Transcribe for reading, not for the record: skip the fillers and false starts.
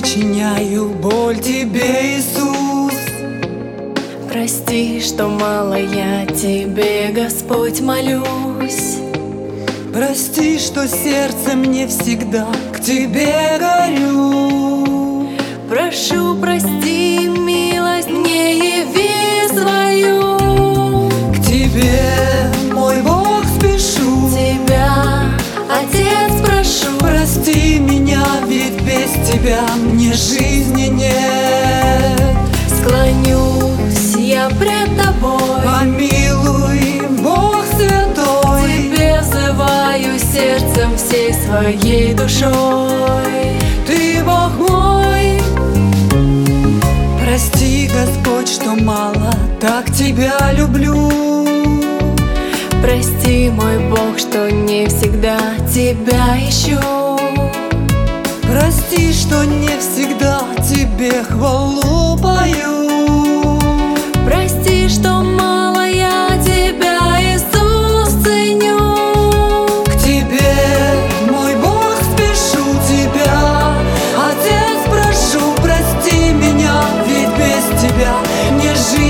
причиняю боль тебе, Иисус. Прости, что мало я тебе, Господь, молюсь. Прости, что сердцем не всегда к тебе горю. Прошу, прости, милость мне яви свою. К тебе, мой Бог, спешу. Тебя, Отец, прошу. Прости меня, ведь без тебя мне жизни нет. Склонюсь я пред тобой, Помилуй, Бог святой. тебе взываю сердцем всей своей душой. Ты Бог мой. Прости, Господь, что мало так тебя люблю. Прости, мой Бог, что не всегда тебя ищу. Прости, что не всегда тебе хвалу пою. Прости, что мало я тебя, Иисус, ценю. К тебе, мой Бог, спешу тебя. Отец, прошу, прости меня, ведь без тебя мне жизнь